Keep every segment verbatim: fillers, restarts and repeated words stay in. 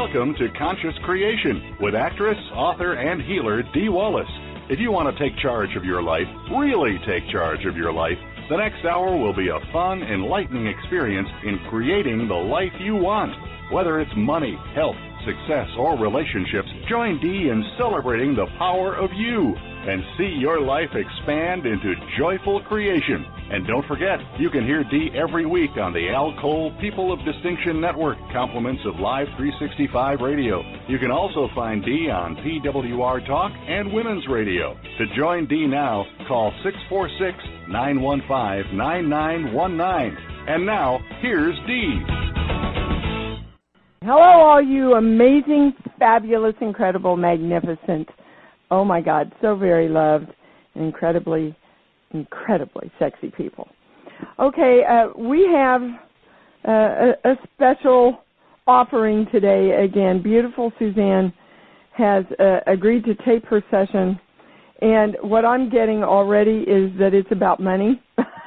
Welcome to Conscious Creation with actress, author, and healer Dee Wallace. If you want to take charge of your life, really take charge of your life, the next hour will be a fun, enlightening experience in creating the life you want. Whether it's money, health, success, or relationships, join Dee in celebrating the power of you and see your life expand into joyful creation. And don't forget, you can hear Dee every week on the Al Cole People of Distinction Network, compliments of Live three sixty-five Radio. You can also find Dee on P W R Talk and Women's Radio. To join Dee now, call six four six, nine one five, nine nine one nine. And now, here's Dee. Hello, all you amazing, fabulous, incredible, magnificent, oh my God, so very loved, incredibly, incredibly sexy people. Okay, uh, we have uh, a, a special offering today. Again, beautiful Suzanne has uh, agreed to tape her session, and what I'm getting already is that it's about money.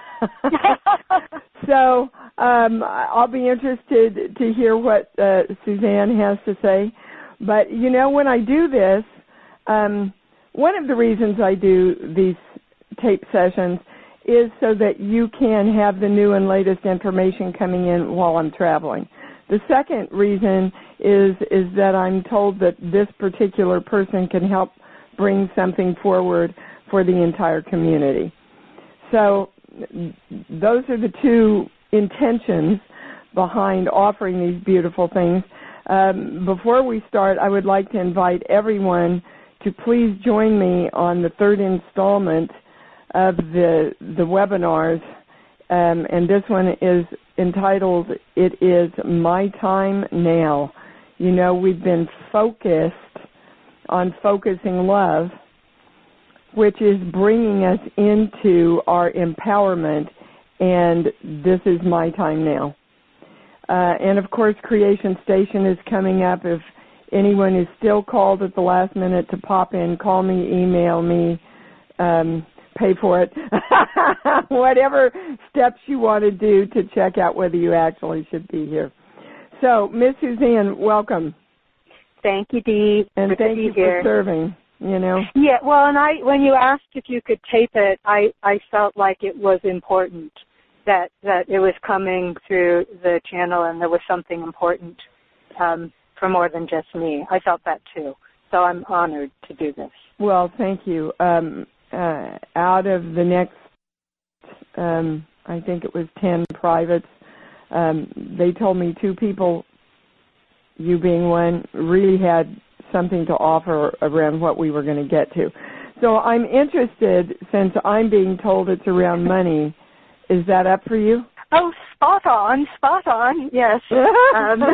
So um, I'll be interested to hear what uh, Suzanne has to say. But, you know, when I do this, um, one of the reasons I do these tape sessions is so that you can have the new and latest information coming in while I'm traveling. The second reason is is that I'm told that this particular person can help bring something forward for the entire community. So those are the two intentions behind offering these beautiful things. Um, before we start, I would like to invite everyone to please join me on the third installment of the the webinars, um, and this one is entitled, It Is My Time Now. You know, we've been focused on focusing love, which is bringing us into our empowerment, and this is my time now. Uh, and, of course, Creation Station is coming up. If anyone is still called at the last minute to pop in, call me, email me, um, pay for it, whatever steps you want to do to check out whether you actually should be here. So, Miss Suzanne, welcome. Thank you, Dee. And Good thank you here. for serving. You know? Yeah, well, and I, when you asked if you could tape it, I, I felt like it was important that, that it was coming through the channel and there was something important um, for more than just me. I felt that too. So I'm honored to do this. Well, thank you. Um, uh, out of the next, um, I think it was ten privates, um, they told me two people, you being one, really had something to offer around what we were going to get to. So I'm interested, since I'm being told it's around money, is that up for you? Oh, spot on, spot on, yes. um,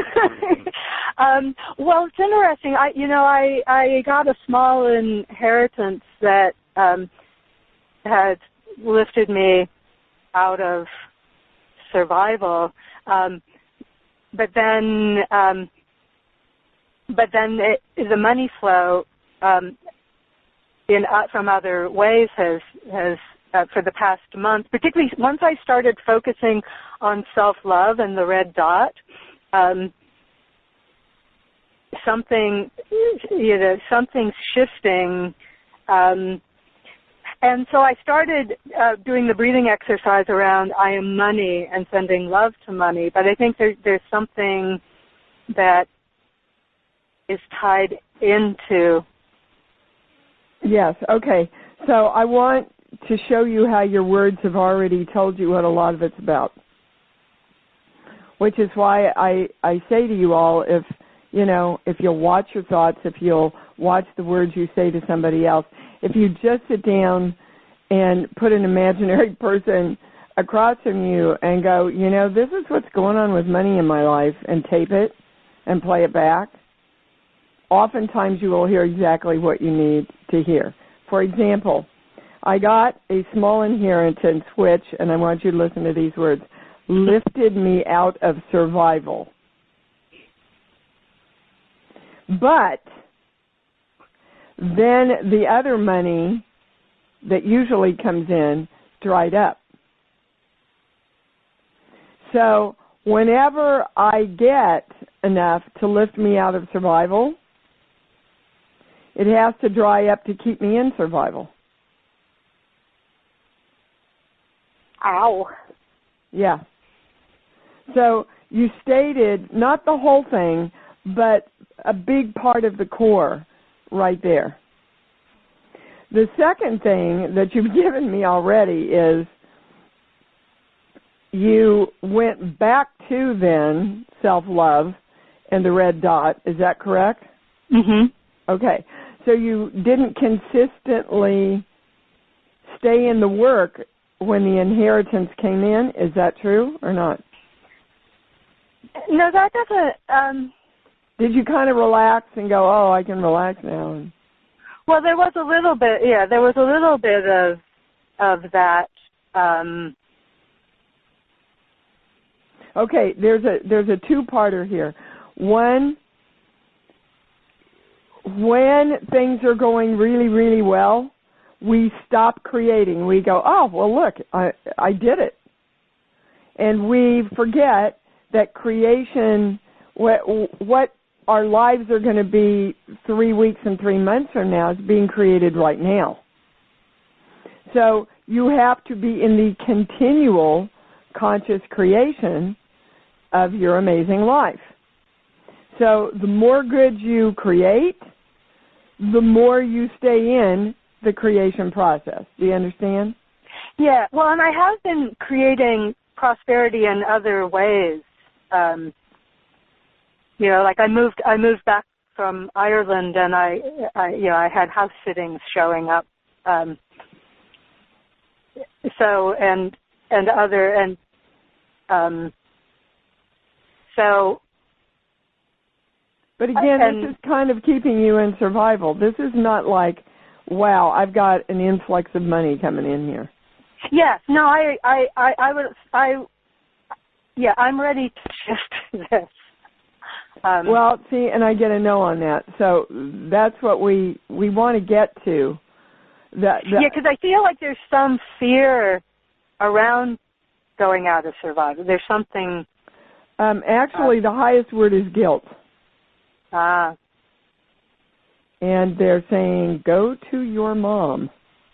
um, well, it's interesting. I, you know, I, I got a small inheritance that um, had lifted me out of survival, um, but then um, But then it, the money flow um, in uh, from other ways has has uh, for the past month, particularly once I started focusing on self-love and the red dot, um, something you know something's shifting, um, and so I started uh, doing the breathing exercise around I am money and sending love to money. But I think there, there's something that is tied into. Yes, okay. So I want to show you how your words have already told you what a lot of it's about, which is why I, I say to you all, if, you know, if you'll watch your thoughts, if you'll watch the words you say to somebody else, if you just sit down and put an imaginary person across from you and go, you know, this is what's going on with money in my life, and tape it and play it back, oftentimes you will hear exactly what you need to hear. For example, I got a small inheritance which, and I want you to listen to these words, lifted me out of survival. But then the other money that usually comes in dried up. So whenever I get enough to lift me out of survival, it has to dry up to keep me in survival. Ow. Yeah. So you stated not the whole thing, but a big part of the core right there. The second thing that you've given me already is you went back to then self-love and the red dot. Is that correct? Mm-hmm. Okay. So you didn't consistently stay in the work when the inheritance came in. Is that true or not? No, that doesn't... Um, Did you kind of relax and go, oh, I can relax now? And... Well, there was a little bit, yeah, there was a little bit of of that. Um... Okay, there's a there's a two-parter here. One, when things are going really, really well, we stop creating. We go, oh, well, look, I I did it. And we forget that creation, what, what our lives are going to be three weeks and three months from now is being created right now. So you have to be in the continual conscious creation of your amazing life. So the more good you create, the more you stay in the creation process. Do you understand? Yeah, well, and I have been creating prosperity in other ways. Um, you know, like I moved, I moved back from Ireland, and I, I you know, I had house sittings showing up. Um, so and and other and um, so. But again, and, this is kind of keeping you in survival. This is not like, wow, I've got an influx of money coming in here. Yes, no, I, I, I, I would, I, yeah, I'm ready to shift this. Um, well, see, and I get a no on that. So that's what we we want to get to. That, that yeah, because I feel like there's some fear around going out of survival. There's something. Um, actually, uh, the highest word is guilt. Ah. And they're saying, go to your mom.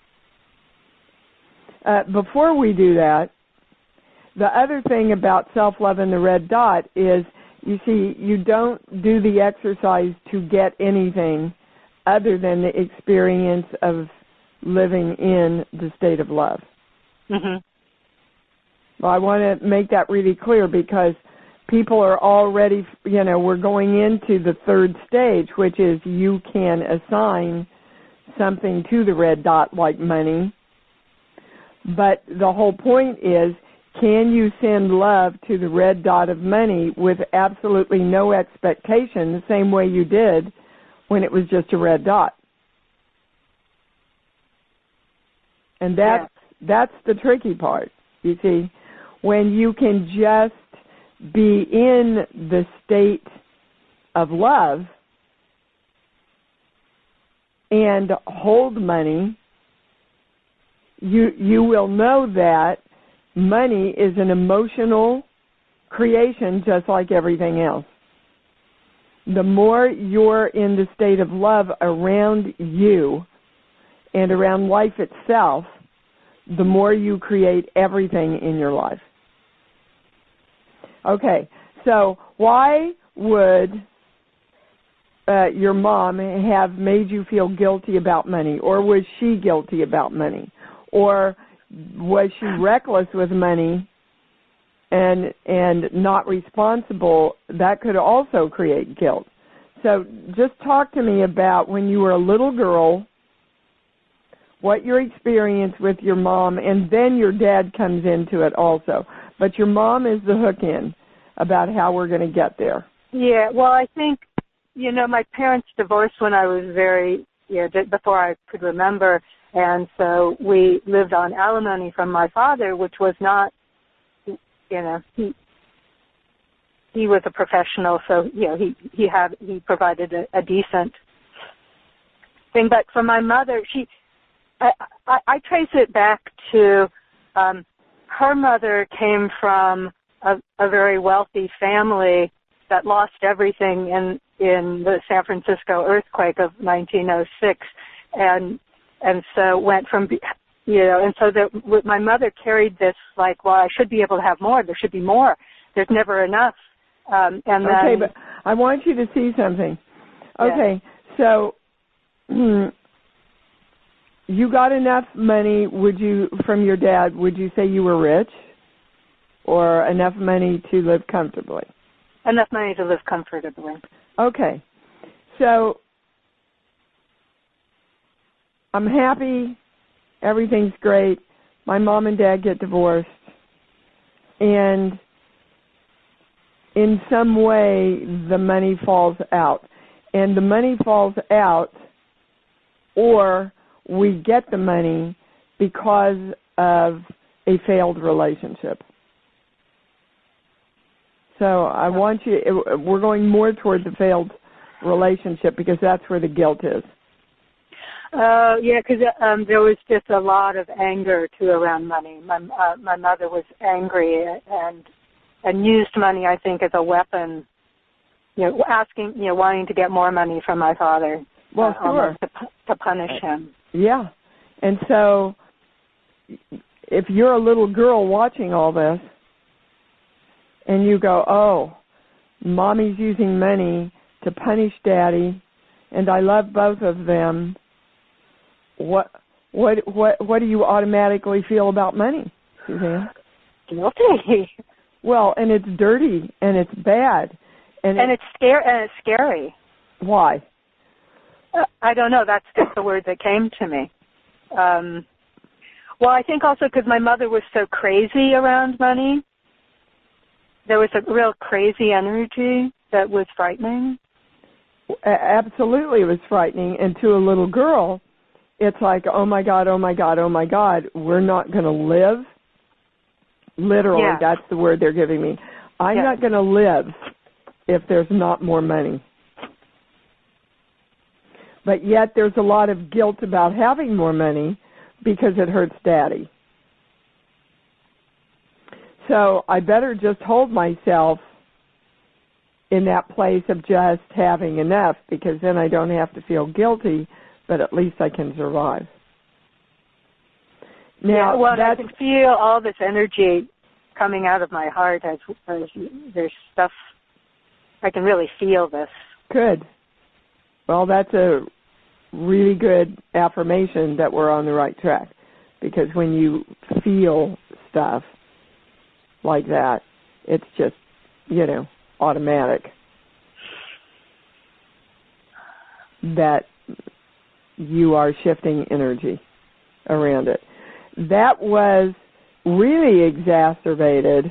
Uh, before we do that, the other thing about self-love and the red dot is, you see, you don't do the exercise to get anything other than the experience of living in the state of love. Mm-hmm. Well, I want to make that really clear because people are already, you know, we're going into the third stage, which is you can assign something to the red dot like money. But the whole point is, can you send love to the red dot of money with absolutely no expectation, the same way you did when it was just a red dot? And that's, yeah. that's the tricky part, you see. When you can just be in the state of love and hold money, you you will know that money is an emotional creation just like everything else. The more you're in the state of love around you and around life itself, the more you create everything in your life. Okay, so why would uh, your mom have made you feel guilty about money, or was she guilty about money, or was she reckless with money and and not responsible? That could also create guilt. So just talk to me about when you were a little girl, what your experience with your mom, and then your dad comes into it also. But your mom is the hook in about how we're going to get there. Yeah, well, I think, you know, my parents divorced when I was very, you know, before I could remember, and so we lived on alimony from my father, which was not, you know, he he was a professional, so, you know, he, he had, he provided a, a decent thing. But for my mother, she, I, I, I trace it back to, um, her mother came from a, a very wealthy family that lost everything in in the San Francisco earthquake of nineteen oh six, and and so went from, you know, and so that my mother carried this like, well, I should be able to have more. There should be more. There's never enough. Um, and okay, then, but I want you to see something. Okay, yeah. So hmm, you got enough money? Would you from your dad? Would you say you were rich, or enough money to live comfortably? Enough money to live comfortably. Okay, so I'm happy. Everything's great. My mom and dad get divorced, and in some way the money falls out. And the money falls out, or we get the money because of a failed relationship. So I want you, we're going more toward the failed relationship because that's where the guilt is. Uh, yeah, because um, there was just a lot of anger, too, around money. My, uh, my mother was angry and and used money, I think, as a weapon, you know, asking, you know, wanting to get more money from my father. Well, uh, sure. To, to punish him. Yeah. And so if you're a little girl watching all this, and you go, oh, Mommy's using money to punish Daddy, and I love both of them, what what what what do you automatically feel about money, Suzanne? Guilty. Well, and it's dirty and it's bad, and, and it, it's scary. And it's scary. Why? Uh, I don't know. That's just the word that came to me. Um, well, I think also because my mother was so crazy around money. There was a real crazy energy that was frightening. Absolutely, it was frightening. And to a little girl, it's like, oh, my God, oh, my God, oh, my God, we're not going to live. Literally, yeah. That's the word they're giving me. I'm yeah. not going to live if there's not more money. But yet there's a lot of guilt about having more money because it hurts Daddy. So I better just hold myself in that place of just having enough, because then I don't have to feel guilty, but at least I can survive. Now, yeah, well, that's, I can feel all this energy coming out of my heart as, as there's stuff. I can really feel this. Good. Well, that's a really good affirmation that we're on the right track, because when you feel stuff like that, it's just, you know, automatic that you are shifting energy around it. That was really exacerbated,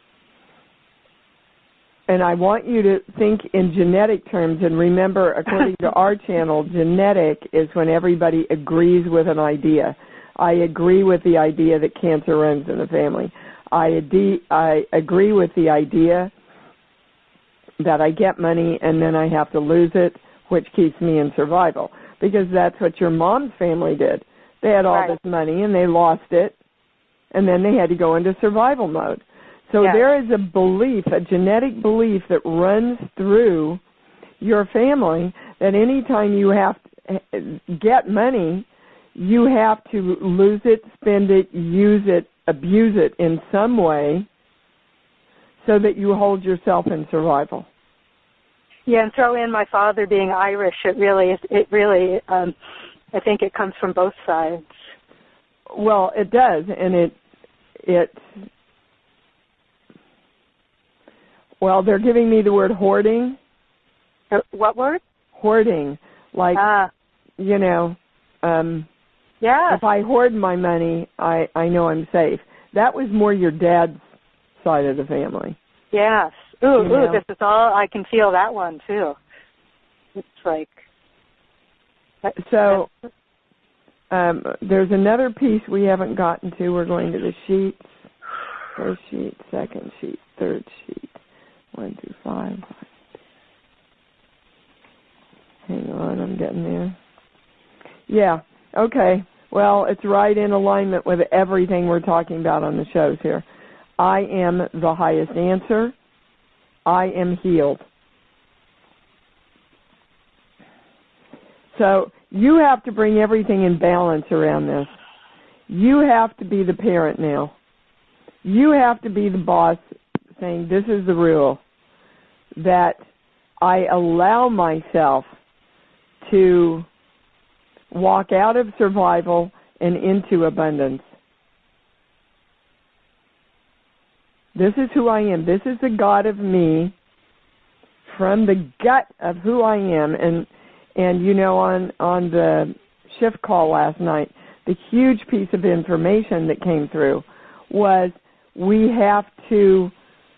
and I want you to think in genetic terms, and remember, according to our channel, genetic is when everybody agrees with an idea. I agree with the idea that cancer runs in the family. I, ad- I agree with the idea that I get money and then I have to lose it, which keeps me in survival, because that's what your mom's family did. They had all right. this money and they lost it, and then they had to go into survival mode. So yes. there is a belief, a genetic belief that runs through your family that anytime you have to get money, you have to lose it, spend it, use it, abuse it in some way so that you hold yourself in survival. Yeah, and throw in my father being Irish. It really, is, it really, um, I think it comes from both sides. Well, it does, and it, it. Well, they're giving me the word hoarding. Uh, what word? Hoarding, like ah. you know. Um, yeah. If I hoard my money, I I know I'm safe. That was more your dad's side of the family. Yes. Ooh, you ooh, know? this is all, I can feel that one, too. It's like... So, um, there's another piece we haven't gotten to. We're going to the sheets. First sheet, second sheet, third sheet. One through five. Hang on, I'm getting there. Yeah, okay. Well, it's right in alignment with everything we're talking about on the shows here. I am the highest answer. I am healed. So you have to bring everything in balance around this. You have to be the parent now. You have to be the boss saying, this is the rule, that I allow myself to walk out of survival and into abundance. This is who I am. This is the God of me from the gut of who I am. And, and you know, on, on the shift call last night, the huge piece of information that came through was we have to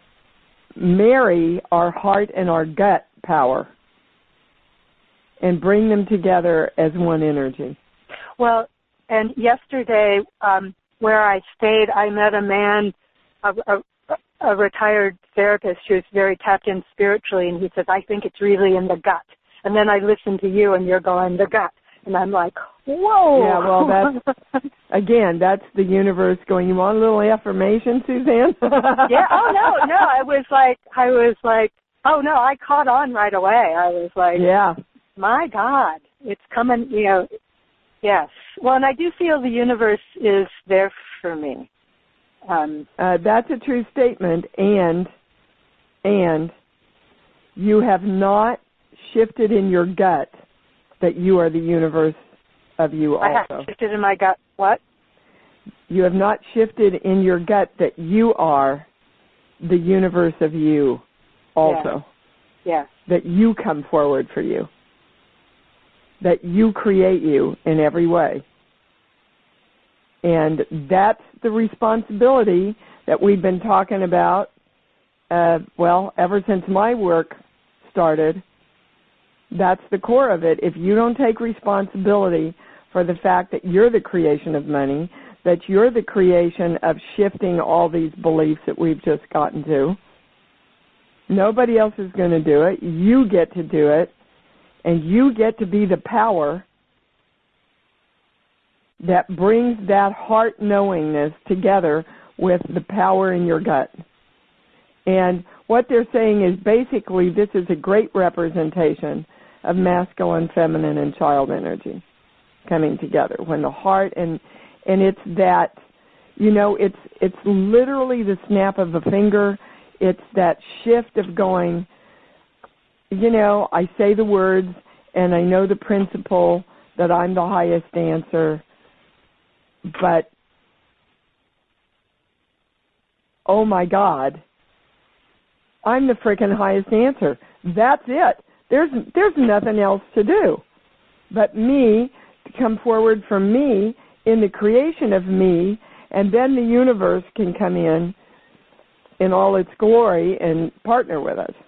marry our heart and our gut power and bring them together as one energy. Well, and yesterday, um, where I stayed, I met a man, a, a, a retired therapist who's very tapped in spiritually, and he says, I think it's really in the gut. And then I listened to you, and you're going, the gut. And I'm like, whoa. Yeah, well, that's, again, that's the universe going, you want a little affirmation, Suzanne? Yeah, oh, no, no. I was like, I was like, oh, no, I caught on right away. I was like, yeah. My God, it's coming, you know, yes. Well, and I do feel the universe is there for me. Um, uh, that's a true statement, and and you have not shifted in your gut that you are the universe of you also. I have shifted in my gut. What? You have not shifted in your gut that you are the universe of you also. Yes. That you come forward for you. That you create you in every way. And that's the responsibility that we've been talking about, uh, well, ever since my work started. That's the core of it. If you don't take responsibility for the fact that you're the creation of money, that you're the creation of shifting all these beliefs that we've just gotten to, nobody else is going to do it. You get to do it, and you get to be the power that brings that heart knowingness together with the power in your gut. And what they're saying is basically this is a great representation of masculine, feminine, and child energy coming together. When the heart and and it's that, you know, it's it's literally the snap of a finger. It's that shift of going, you know, I say the words and I know the principle that I'm the highest answer, but oh my God, I'm the freaking highest answer. That's it. There's there's nothing else to do but me to come forward from me in the creation of me, and then the universe can come in in all its glory and partner with us.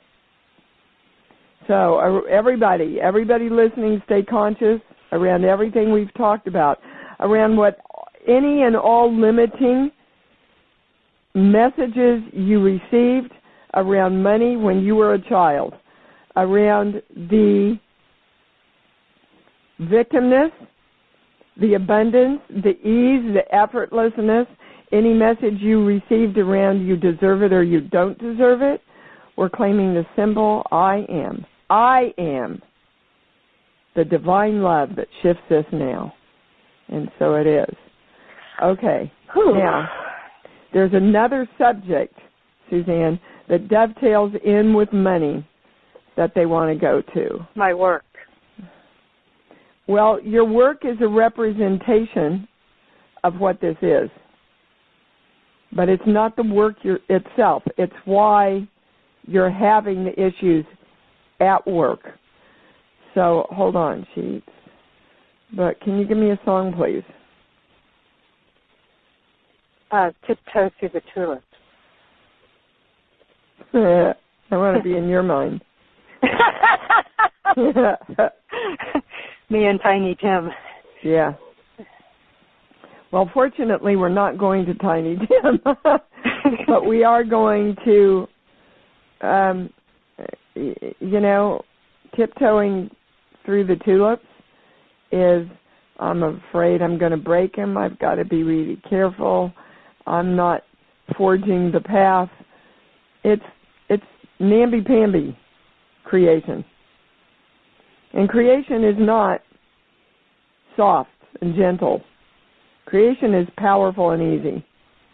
So uh, everybody, everybody listening, stay conscious around everything we've talked about, around what any and all limiting messages you received around money when you were a child, around the victimness, the abundance, the ease, the effortlessness, any message you received around you deserve it or you don't deserve it, we're claiming the symbol I am. I am the divine love that shifts this now. And so it is. Okay. Whew. Now, there's another subject, Suzanne, that dovetails in with money that they want to go to. My work. Well, your work is a representation of what this is. But it's not the work you're, itself. It's why you're having the issues at work. So, hold on, Sheets. But can you give me a song, please? Uh, Tiptoe Through the Tulips. I want to be in your mind. Me and Tiny Tim. Yeah. Well, fortunately, we're not going to Tiny Tim, but we are going to, um, you know, tiptoeing through the tulips is, I'm afraid I'm going to break him. I've got to be really careful. I'm not forging the path. It's it's namby-pamby creation. And creation is not soft and gentle. Creation is powerful and easy.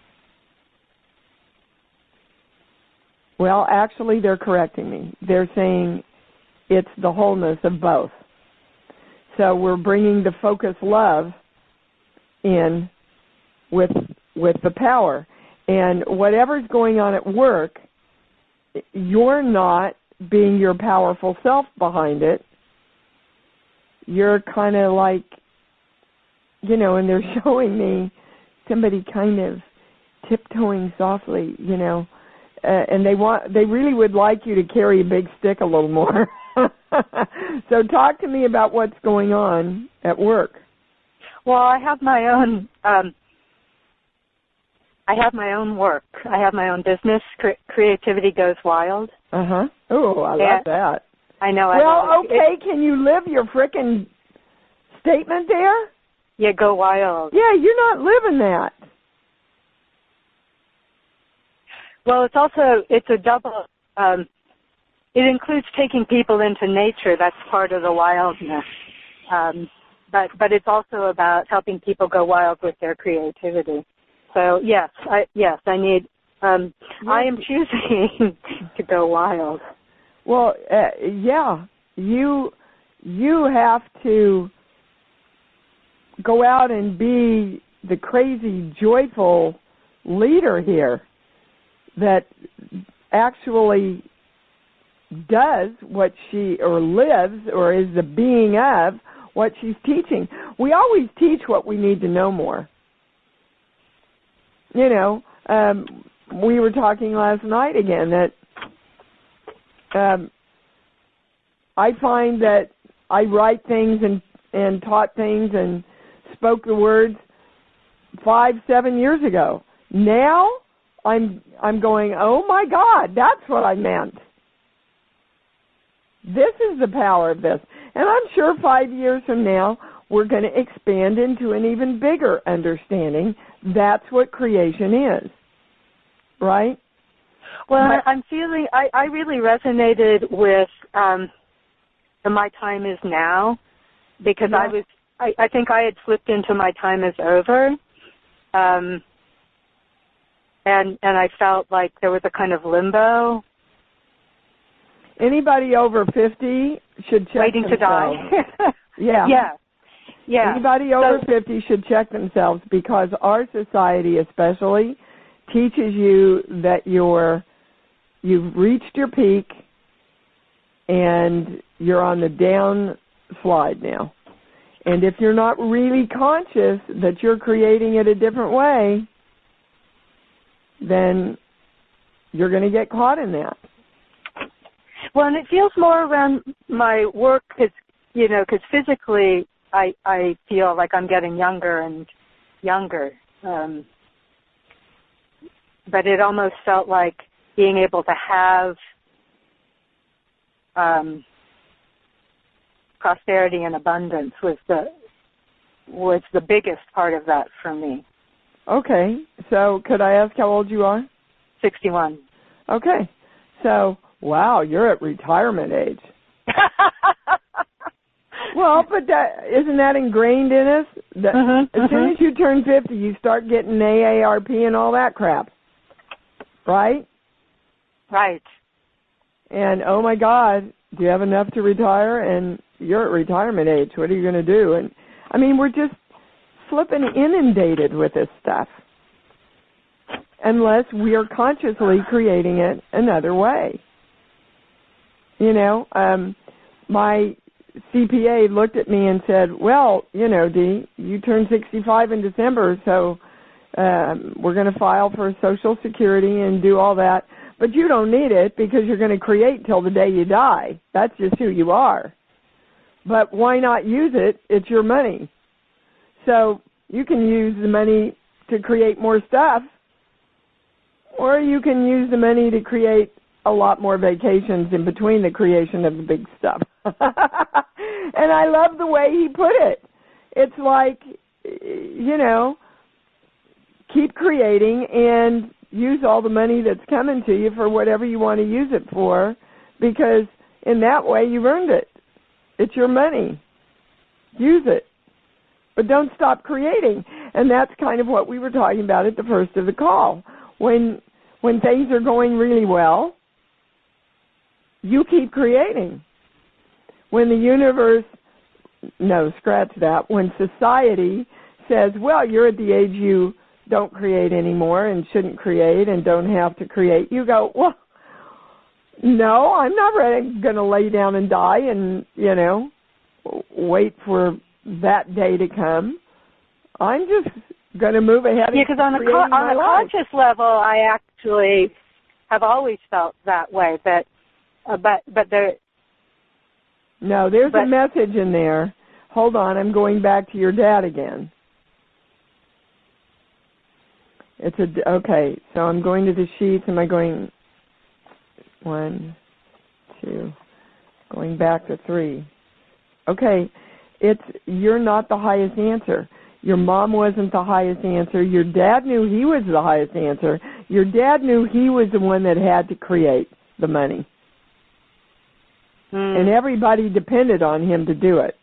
Well, actually, they're correcting me. They're saying it's the wholeness of both. So we're bringing the focus love in with with the power. And whatever's going on at work, you're not being your powerful self behind it. You're kind of like, you know, and they're showing me somebody kind of tiptoeing softly, you know, uh, and they want, they really would like you to carry a big stick a little more. So talk to me about what's going on at work. Well, I have my own, um, I have my own work. I have my own business. Cre- creativity goes wild. Uh-huh. Oh, I love yeah. that. I know. I well, know. okay, it, can you live your frickin' statement there? Yeah, go wild. Yeah, you're not living that. Well, it's also, it's a double, um, it includes taking people into nature. That's part of the wildness. Um, but, but it's also about helping people go wild with their creativity. So, yes, I, yes, I need, um, I am choosing to go wild. Well, uh, yeah, you, you have to go out and be the crazy, joyful leader here that actually does what she, or lives, or is the being of what she's teaching. We always teach what we need to know more. You know, um, we were talking last night again that um, I find that I write things and, and taught things and spoke the words five, seven years ago. Now I'm I'm going, oh my God, that's what I meant. This is the power of this. And I'm sure five years from now we're going to expand into an even bigger understanding. That's what creation is. Right? Well, but, I'm feeling, I, I really resonated with um, the My Time Is Now, because yeah. I was, I, I think I had slipped into My Time Is Over, um, and and I felt like there was a kind of limbo. Anybody over fifty should check Waiting themselves. to die. yeah. Yeah. Yeah. Anybody over so, fifty should check themselves, because our society especially teaches you that you're, you've reached your peak and you're on the down slide now. And if you're not really conscious that you're creating it a different way, then you're going to get caught in that. Well, and it feels more around my work because, you know, because physically I, I feel like I'm getting younger and younger. Um, but it almost felt like being able to have um, prosperity and abundance was the was the biggest part of that for me. Okay. So could I ask how old you are? sixty-one. Okay. So, wow, you're at retirement age. Well, but that, isn't that ingrained in us? That mm-hmm, as soon mm-hmm. as you turn fifty, you start getting A A R P and all that crap. Right? Right. And, oh, my God, do you have enough to retire? And you're at retirement age. What are you going to do? And, I mean, we're just flipping inundated with this stuff unless we are consciously creating it another way. You know, um, my C P A looked at me and said, well, you know, Dee, you turned sixty-five in December, so um, we're going to file for Social Security and do all that. But you don't need it because you're going to create till the day you die. That's just who you are. But why not use it? It's your money. So you can use the money to create more stuff, or you can use the money to create a lot more vacations in between the creation of the big stuff. And I love the way he put it. It's like, you know, keep creating and use all the money that's coming to you for whatever you want to use it for, because in that way you've earned it. It's your money. Use it. But don't stop creating. And that's kind of what we were talking about at the first of the call. When when things are going really well, you keep creating. When the universe, no, scratch that, when society says, well, you're at the age you don't create anymore and shouldn't create and don't have to create, you go, well, no, I'm not going to lay down and die and, you know, wait for that day to come. I'm just going to move ahead. Yeah, because on a, co- on a conscious level, I actually have always felt that way. But uh, but but there. No, there's but, a message in there. Hold on, I'm going back to your dad again. It's a okay. So I'm going to the sheets. Am I going one, two, going back to three? Okay, it's you're not the highest answer. Your mom wasn't the highest answer. Your dad knew he was the highest answer. Your dad knew he was the one that had to create the money. Mm. And everybody depended on him to do it.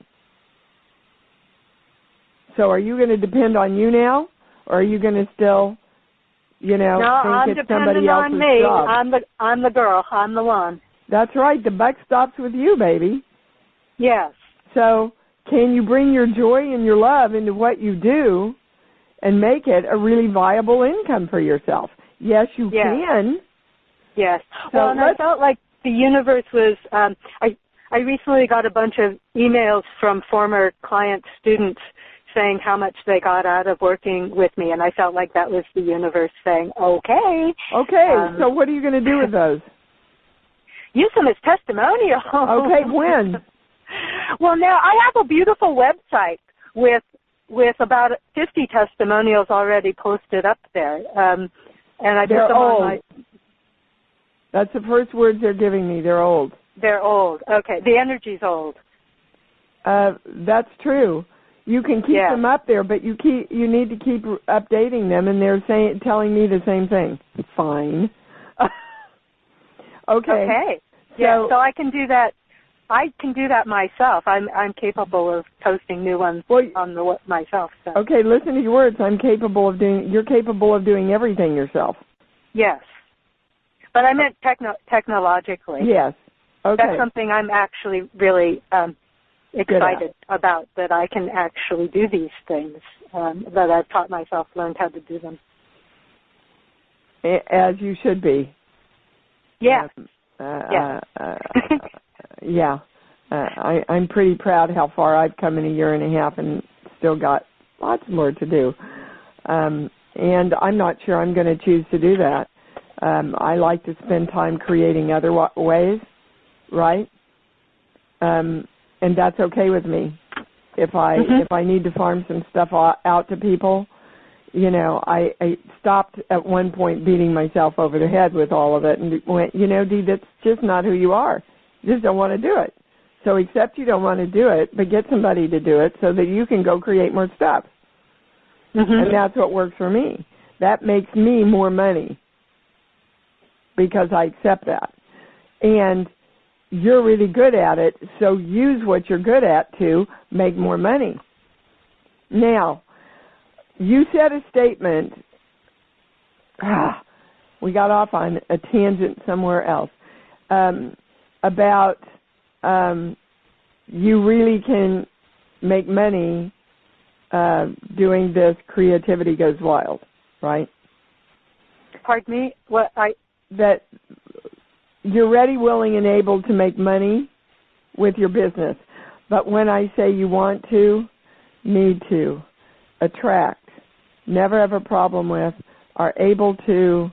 So are you going to depend on you now? Or are you going to still, you know, no, think I'm it's somebody else's on me. job? I'm the, I'm the girl. I'm the one. That's right. The buck stops with you, baby. Yes. So can you bring your joy and your love into what you do and make it a really viable income for yourself? Yes, you yes. can. Yes. So well, and I felt like the universe was, um, I, I recently got a bunch of emails from former client students saying how much they got out of working with me, and I felt like that was the universe saying, okay. Okay, um, so what are you going to do with those? Use them as testimonials. Okay, when? Well, now I have a beautiful website with with about fifty testimonials already posted up there, um, and I they're put them old. on my. That's the first words they're giving me. They're old. They're old. Okay, the energy's old. Uh, that's true. You can keep yeah. them up there, but you keep you need to keep updating them, and they're saying telling me the same thing. Fine. okay. Okay. Yeah. So, so I can do that. I can do that myself. I'm I'm capable of posting new ones well, on the myself. So. Okay, listen to your words. I'm capable of doing. You're capable of doing everything yourself. Yes, but I meant techno- technologically. Yes. Okay. That's something I'm actually really um, excited about. That I can actually do these things. Um, that I've taught myself, learned how to do them. As you should be. Yeah. Um, uh, yeah. Uh, uh, Yeah, uh, I, I'm pretty proud how far I've come in a year and a half and still got lots more to do. Um, and I'm not sure I'm going to choose to do that. Um, I like to spend time creating other wa- ways, right? Um, and that's okay with me. If I mm-hmm. if I need to farm some stuff out to people, you know, I, I stopped at one point beating myself over the head with all of it and went, you know, Dee, that's just not who you are. You just don't want to do it. So accept you don't want to do it, but get somebody to do it so that you can go create more stuff. Mm-hmm. And that's what works for me. That makes me more money because I accept that. And you're really good at it, so use what you're good at to make more money. Now, you said a statement. Ah, we got off on a tangent somewhere else. Um, about um, you really can make money uh, doing this Creativity Goes Wild, right? Pardon me? What I that you're ready, willing, and able to make money with your business. But when I say you want to, need to, attract, never have a problem with, are able to,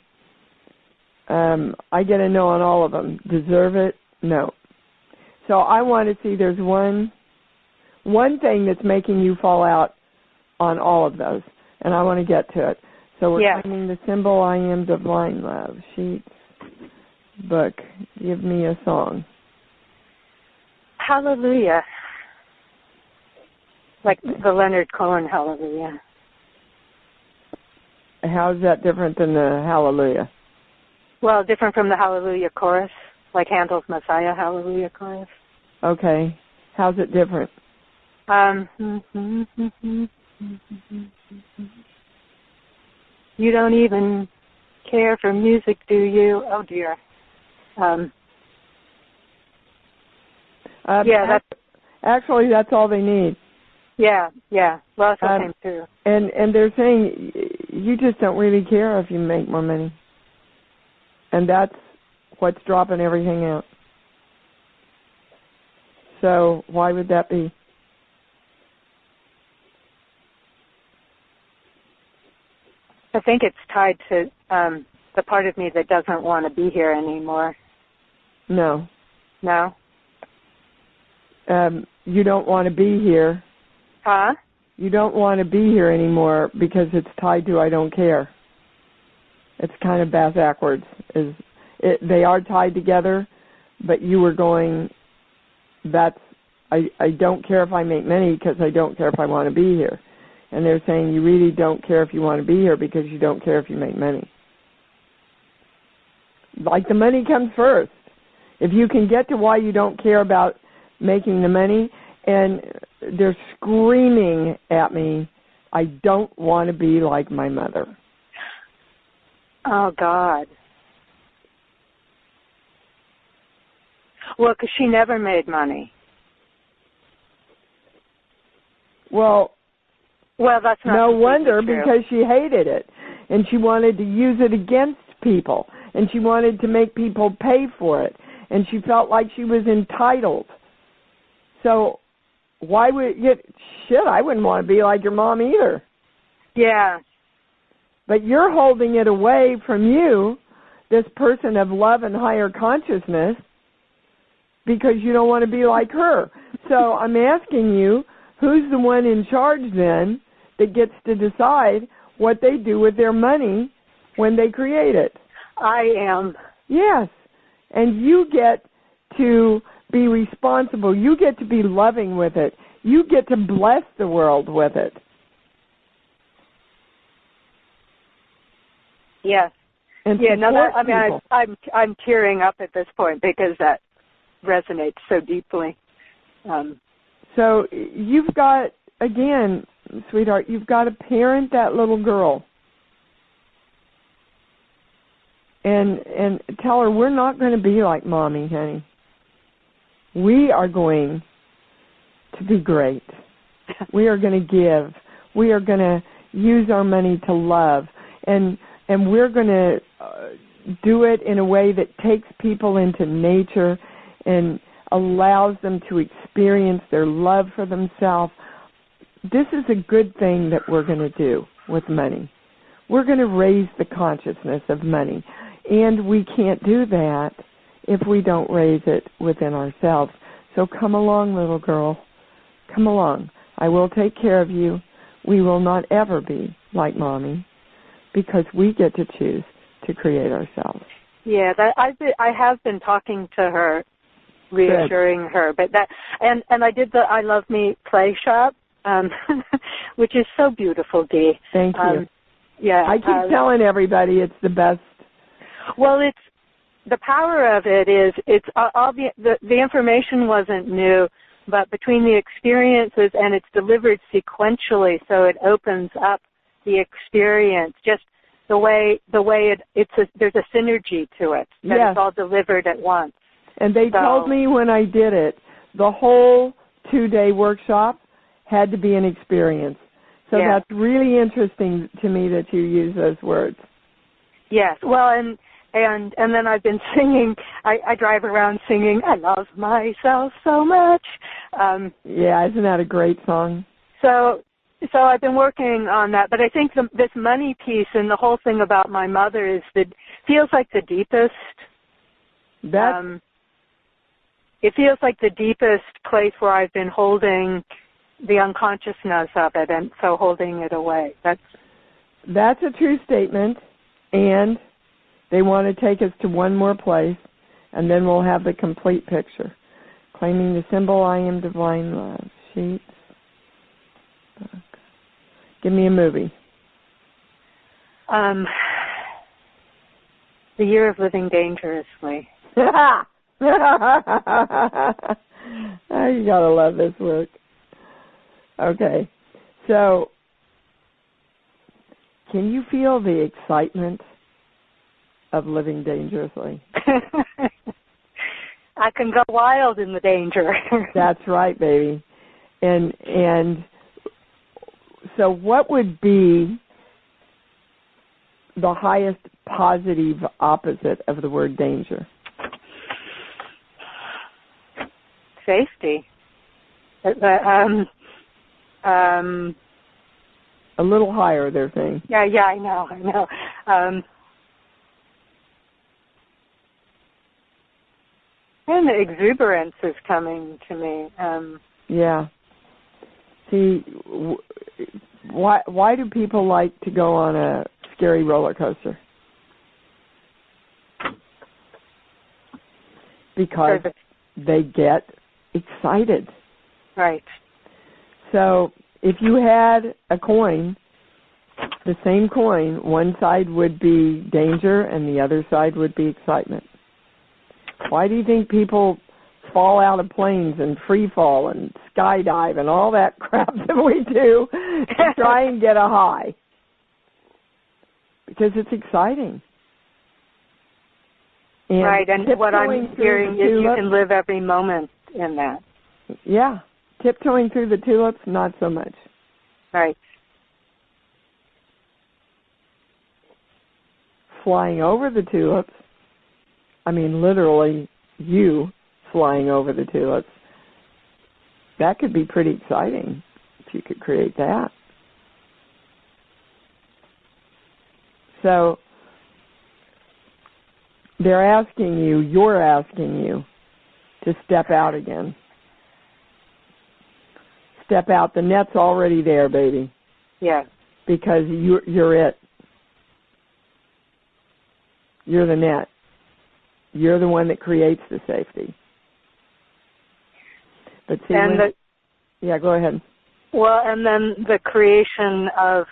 um, I get a no on all of them. Deserve it? No. So I want to see there's one one thing that's making you fall out on all of those, and I want to get to it. So we're yeah. finding the symbol I am divine love. Sheets, book, give me a song. Hallelujah. Like the Leonard Cohen Hallelujah. how's that different than the Hallelujah? Well, different from the Hallelujah chorus, like Handel's Messiah Hallelujah chorus. Okay. How's it different? Um, you don't even care for music, do you? Oh, dear. Um, um, yeah, that's... Actually, that's all they need. Yeah, yeah. Well, that's what um, came through. And, and they're saying you just don't really care if you make more money. And that's what's dropping everything out. So why would that be? I think it's tied to um, the part of me that doesn't want to be here anymore. No. No? Um, you don't want to be here. Huh? You don't want to be here anymore because it's tied to I don't care. It's kind of backwards. Is it, they are tied together, but you were going, that's, I, I don't care if I make money because I don't care if I want to be here. And they're saying you really don't care if you want to be here because you don't care if you make money. Like the money comes first. If you can get to why you don't care about making the money, and they're screaming at me, I don't want to be like my mother. Oh, God. Well, because she never made money. Well, well, that's not no wonder, true. Because she hated it, and she wanted to use it against people, and she wanted to make people pay for it, and she felt like she was entitled. So why would you, shit, I wouldn't want to be like your mom either. Yeah. But you're holding it away from you, this person of love and higher consciousness, because you don't want to be like her. So I'm asking you, who's the one in charge then that gets to decide what they do with their money when they create it? I am. Yes. And you get to be responsible. You get to be loving with it. You get to bless the world with it. Yes. And yeah, no, that, I mean, I, I'm I'm tearing up at this point because that resonates so deeply. Um, so you've got, again, sweetheart, you've got to parent that little girl. And and tell her we're not going to be like Mommy, honey. We are going to be great. We are going to give. We are going to use our money to love. And and we're going to uh, do it in a way that takes people into nature and allows them to experience their love for themselves. This is a good thing that we're going to do with money. We're going to raise the consciousness of money. And we can't do that if we don't raise it within ourselves. So come along, little girl. Come along. I will take care of you. We will not ever be like Mommy because we get to choose to create ourselves. Yeah, that, I've been, I have been talking to her, reassuring Good. her. But that, and, and I did the I Love Me play shop, um, which is so beautiful, Dee. Thank you. Um, yeah, I keep uh, telling everybody it's the best. Well, it's the power of it is it's all the, the the information wasn't new, but between the experiences and it's delivered sequentially, so it opens up the experience. Just the way the way it it's a, there's a synergy to it that yes. it's all delivered at once. And they so, told me when I did it, the whole two-day workshop had to be an experience. So yeah. that's really interesting to me that you use those words. Yes. Well, and. And and then I've been singing, I, I drive around singing, I love myself so much. Um, yeah, isn't that a great song? So so I've been working on that. But I think the, this money piece and the whole thing about my mother is that feels like the deepest. That um, it feels like the deepest place where I've been holding the unconsciousness of it, and so holding it away. That's That's a true statement, and they want to take us to one more place, and then we'll have the complete picture. Claiming the symbol, I am divine love. Sheets. Book. Give me a movie. Um, the year of living dangerously. Oh, you gotta love this work. Okay, so can you feel the excitement of living dangerously? I can go wild in the danger. That's right, baby. And and so what would be the highest positive opposite of the word danger? Safety. Uh, um, um, A little higher, they're saying. yeah, yeah, I know, I know. Um, and the exuberance is coming to me. Um, Yeah. See, w- why why do people like to go on a scary roller coaster? Because they get excited. Right. So if you had a coin, the same coin, one side would be danger and the other side would be excitement. Why do you think people fall out of planes and free fall and skydive and all that crap that we do to try and get a high? Because it's exciting. And right, and what I'm hearing is tulips, you can live every moment in that. Yeah. Tiptoeing through the tulips, not so much. Right. Flying over the tulips, I mean literally you flying over the tulips, that could be pretty exciting if you could create that. So they're asking you, you're asking you to step out again. Step out. The net's already there, baby. Yeah. Because you're, you're it. You're the net. You're the one that creates the safety. But see, and when, the, yeah, go ahead. Well, and then the creation of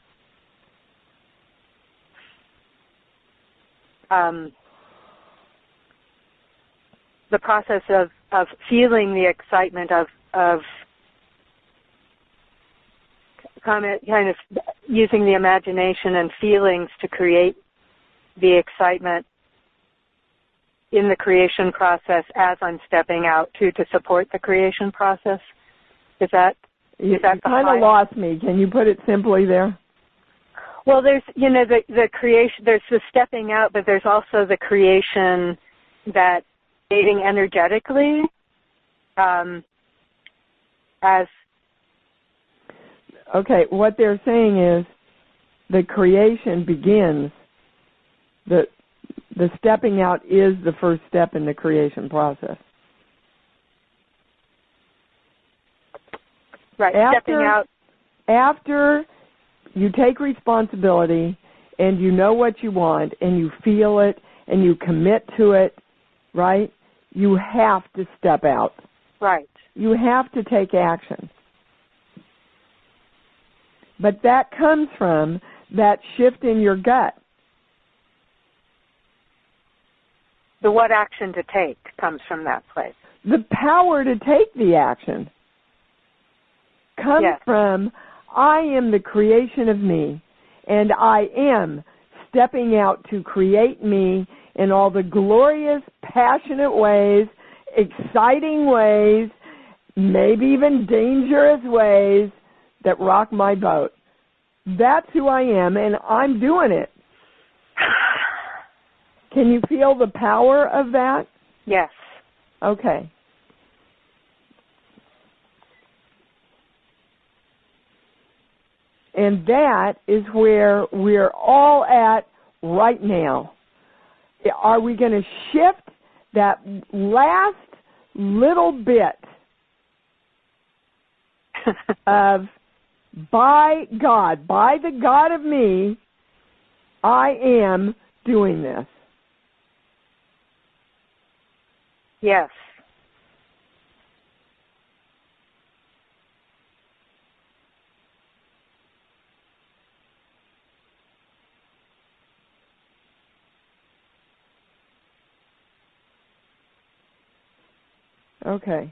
um, the process of, of feeling the excitement of of kind of, kind of using the imagination and feelings to create the excitement in the creation process as I'm stepping out to to support the creation process. Is that You, is that you kind of lost me. Can you put it simply there? Well, there's, you know, the, the creation, there's the stepping out, but there's also the creation that creating energetically um, as... Okay, what they're saying is the creation begins, the, the stepping out is the first step in the creation process. Right, after, stepping out. After you take responsibility and you know what you want and you feel it and you commit to it, right, you have to step out. Right. You have to take action. But that comes from that shift in your gut. The what action to take comes from that place. The power to take the action comes yes. from I am the creation of me, and I am stepping out to create me in all the glorious, passionate ways, exciting ways, maybe even dangerous ways that rock my boat. That's who I am, and I'm doing it. Can you feel the power of that? Yes. Okay. And that is where we're all at right now. Are we going to shift that last little bit of, by God, by the God of me, I am doing this? Yes. Okay.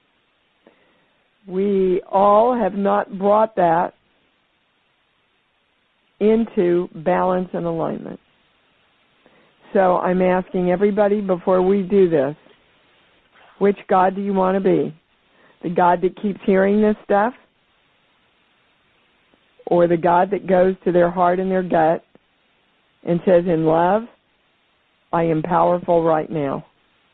We all have not brought that into balance and alignment. So I'm asking everybody before we do this, which God do you want to be? The God that keeps hearing this stuff? Or the God that goes to their heart and their gut and says, in love, I am powerful right now.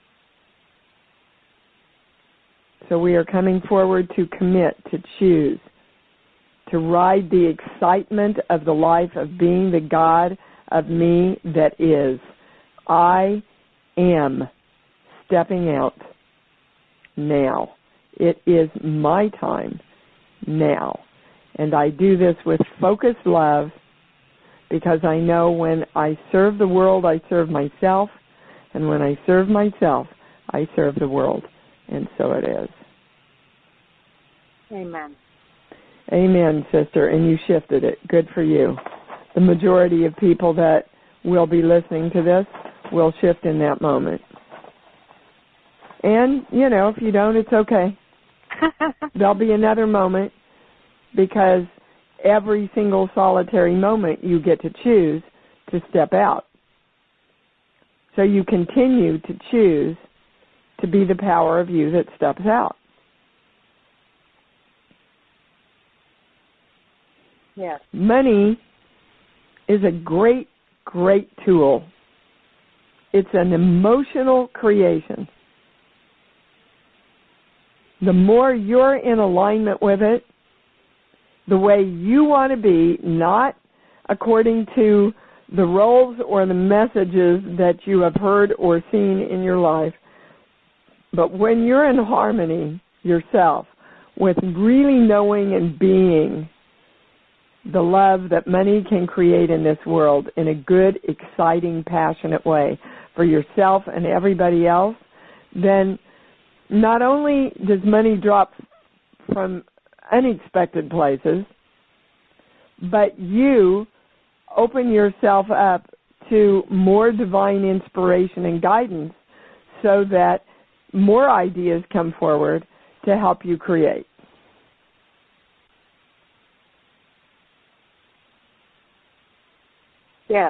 So we are coming forward to commit, to choose, to ride the excitement of the life of being the God of me that is. I am stepping out now. It is my time now. And I do this with focused love because I know when I serve the world, I serve myself. And when I serve myself, I serve the world. And so it is. Amen. Amen, sister. And you shifted it. Good for you. The majority of people that will be listening to this will shift in that moment. And, you know, if you don't, it's okay. There'll be another moment because every single solitary moment you get to choose to step out. So you continue to choose to be the power of you that steps out. Yes. Money is a great, great tool. It's an emotional creation. The more you're in alignment with it, the way you want to be, not according to the roles or the messages that you have heard or seen in your life, but when you're in harmony yourself with really knowing and being the love that money can create in this world in a good, exciting, passionate way for yourself and everybody else, then not only does money drop from unexpected places, but you open yourself up to more divine inspiration and guidance so that more ideas come forward to help you create. Yes.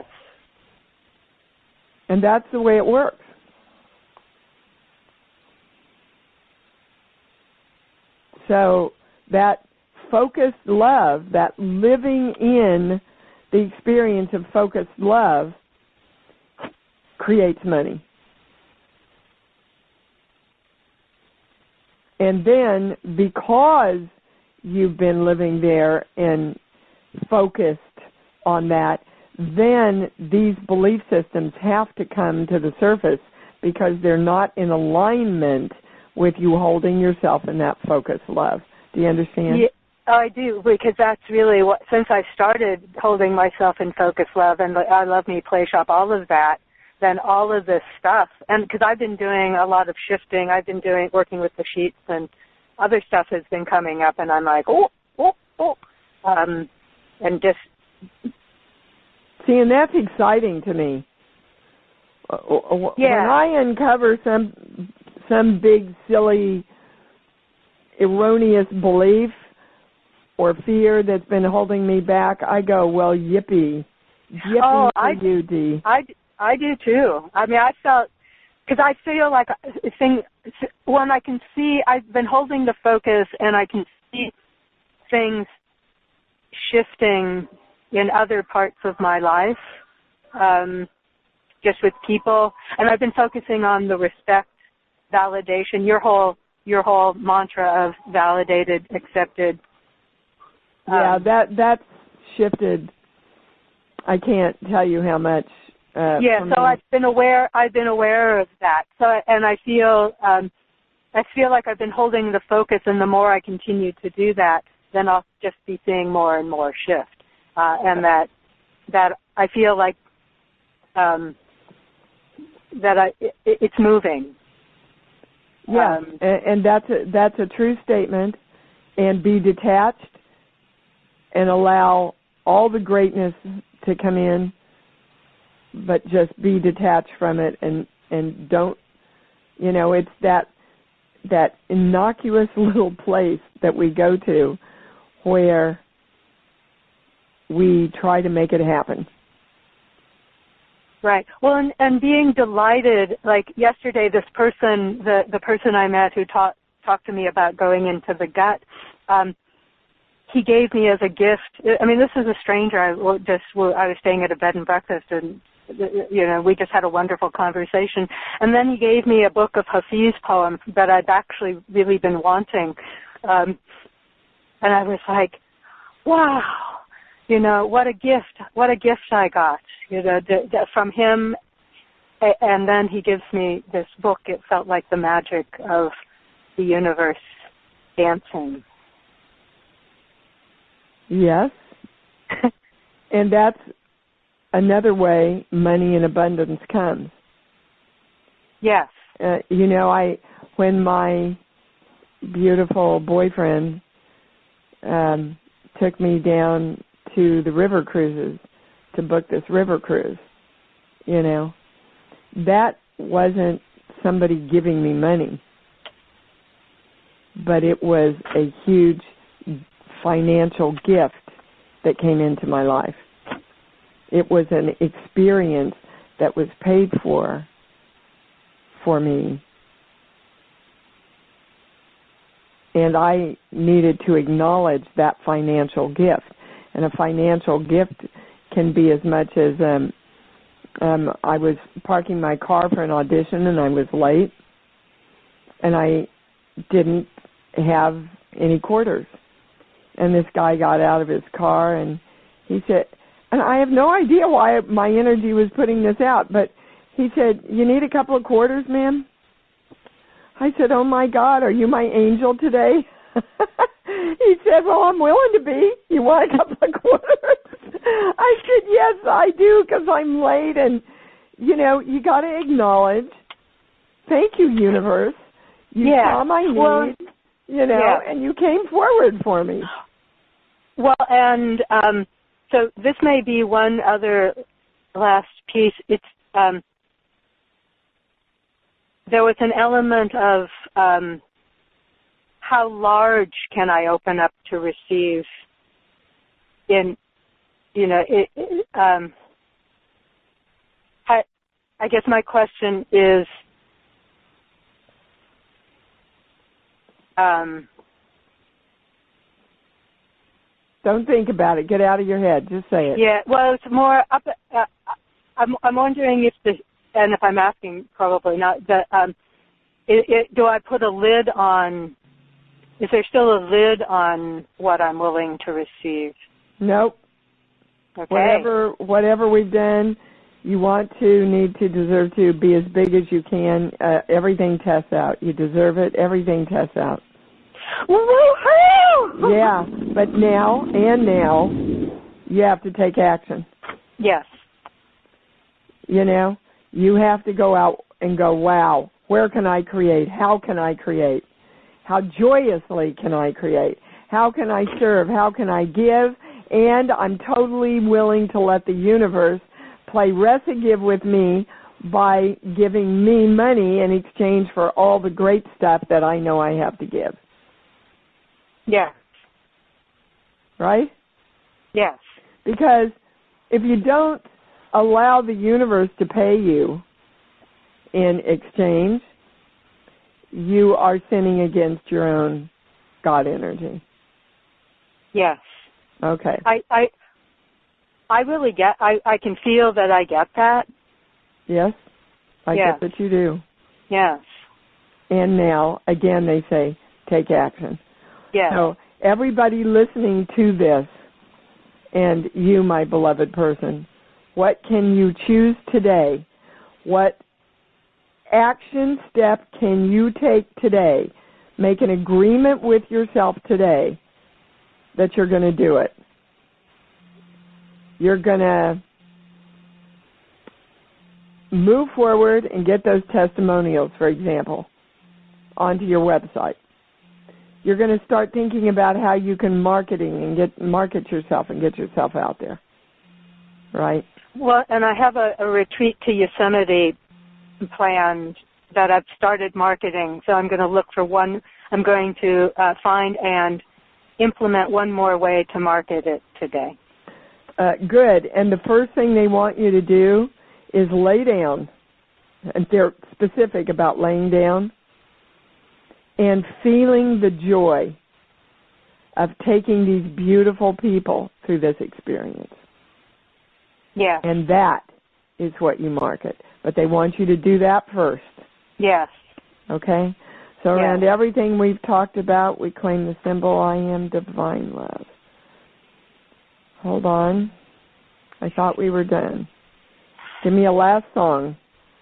And that's the way it works. So that focused love, that living in the experience of focused love creates money. And then because you've been living there and focused on that, then these belief systems have to come to the surface because they're not in alignment with you holding yourself in that focused love. Do you understand? Yeah, I do, because that's really what, since I started holding myself in focused love and the I Love Me Play Shop, all of that, then all of this stuff, and because I've been doing a lot of shifting, I've been doing, working with the sheets, and other stuff has been coming up, and I'm like, oh, oh, oh, um, and just... See, and that's exciting to me. Yeah. When I uncover some some big, silly, erroneous belief or fear that's been holding me back, I go, well, yippee. Yippee oh, for I, you, Dee. I, I do, too. I mean, I felt, because I feel like thing, when I can see, I've been holding the focus and I can see things shifting in other parts of my life, um, just with people. And I've been focusing on the respect, validation, your whole your whole mantra of validated, accepted. Um, yeah, that that's shifted. I can't tell you how much. Uh, yeah, so me. I've been aware. I've been aware of that. So, and I feel um, I feel like I've been holding the focus, and the more I continue to do that, then I'll just be seeing more and more shift, uh, and that that I feel like um, that I it, it's moving. Yeah, um, and, and that's a, that's a true statement. And be detached and allow all the greatness to come in, but just be detached from it and, and don't, you know, it's that that innocuous little place that we go to where we try to make it happen. Right. Well, and, and being delighted, like yesterday, this person, the, the person I met who taught, talked to me about going into the gut, um, he gave me as a gift, I mean, this is a stranger. I just, I was staying at a bed and breakfast, and, you know, we just had a wonderful conversation. And then he gave me a book of Hafiz poems that I'd actually really been wanting. Um, and I was like, wow, you know, what a gift, what a gift I got, you know, d- d- from him. And then he gives me this book. It felt like the magic of the universe dancing. Yes. And that's another way money in abundance comes. Yes. Uh, you know, I when my beautiful boyfriend um, took me down to the river cruises to book this river cruise, you know, that wasn't somebody giving me money, but it was a huge financial gift that came into my life. It was an experience that was paid for for me. And I needed to acknowledge that financial gift. And a financial gift can be as much as um, um, I was parking my car for an audition and I was late, and I didn't have any quarters. And this guy got out of his car and he said, and I have no idea why my energy was putting this out, but he said, "You need a couple of quarters, ma'am?" I said, "Oh my God, are you my angel today?" He said, "Well, I'm willing to be. You want a couple of quarters?" I said, "Yes, I do, because I'm late." And, you know, you got to acknowledge, thank you, universe. You yeah. saw my need, well, you know, yeah. and you came forward for me. Well, and um, so this may be one other last piece. It's um, there was an element of um, how large can I open up to receive in, you know, it, it, um, I, I guess my question is, um, don't think about it. Get out of your head. Just say it. Yeah, well, it's more up. Uh, I'm, I'm wondering if the, and if I'm asking, probably not. The, um, it, it, do I put a lid on? Is there still a lid on what I'm willing to receive? Nope. Okay. Whatever, whatever we've done, you want to, need to, deserve to be as big as you can. Uh, everything tests out. You deserve it. Everything tests out. Woo-hoo! Yeah, but now and now, you have to take action. Yes. You know, you have to go out and go, wow, where can I create? How can I create? How joyously can I create? How can I serve? How can I give? And I'm totally willing to let the universe play recigive with me by giving me money in exchange for all the great stuff that I know I have to give. Yes. Right? Yes. Because if you don't allow the universe to pay you in exchange, you are sinning against your own God energy. Yes. Okay. I I, I really get, I, I can feel that I get that. Yes? I yes. get that you do. Yes. And now, again, they say, take action. Yes. So everybody listening to this, and you, my beloved person, what can you choose today? What action step can you take today? Make an agreement with yourself today that you're going to do it. You're going to move forward and get those testimonials, for example, onto your website. You're going to start thinking about how you can marketing and get market yourself and get yourself out there, right? Well, and I have a, a retreat to Yosemite planned that I've started marketing. So I'm going to look for one. I'm going to uh, find and implement one more way to market it today. Uh, good. And the first thing they want you to do is lay down. And they're specific about laying down and feeling the joy of taking these beautiful people through this experience. Yeah. And that is what you market. But they want you to do that first. Yes. Okay? So yes. around everything we've talked about, we claim the symbol, I am divine love. Hold on. I thought we were done. Give me a last song.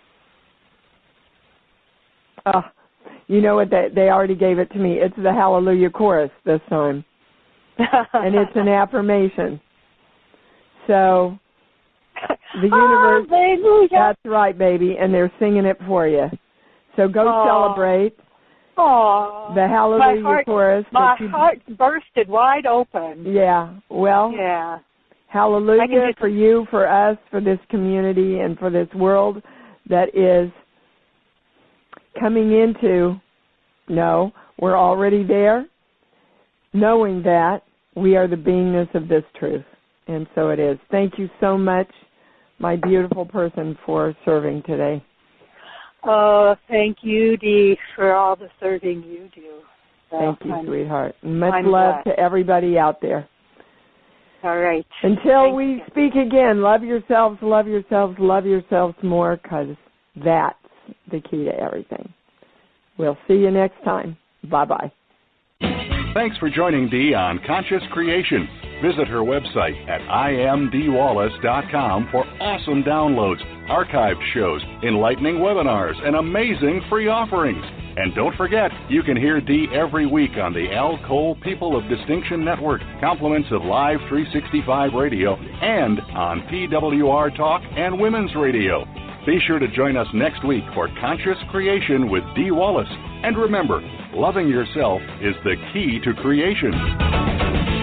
Oh, you know what? They, they already gave it to me. It's the Hallelujah Chorus this time. And it's an affirmation. So, the universe, Hallelujah. That's right, baby, and they're singing it for you. So go Aww. celebrate Aww. the Hallelujah my heart, Chorus. My you, heart bursted wide open. Yeah, well, yeah. hallelujah just, for you, for us, for this community, and for this world that is coming into, no, we're already there, knowing that we are the beingness of this truth. And so it is. Thank you so much, my beautiful person, for serving today. Oh, thank you, Dee, for all the serving you do. So thank you, I'm, sweetheart. Much I'm love blessed. to everybody out there. All right. Until Thank we you. speak again, love yourselves, love yourselves, love yourselves more, because that's the key to everything. We'll see you next time. Bye-bye. Thanks for joining Dee on Conscious Creation. Visit her website at I am dee wallace dot com for awesome downloads, archived shows, enlightening webinars, and amazing free offerings. And don't forget, you can hear Dee every week on the Al Cole People of Distinction Network, compliments of Live three sixty-five Radio, and on P W R Talk and Women's Radio. Be sure to join us next week for Conscious Creation with Dee Wallace. And remember, loving yourself is the key to creation.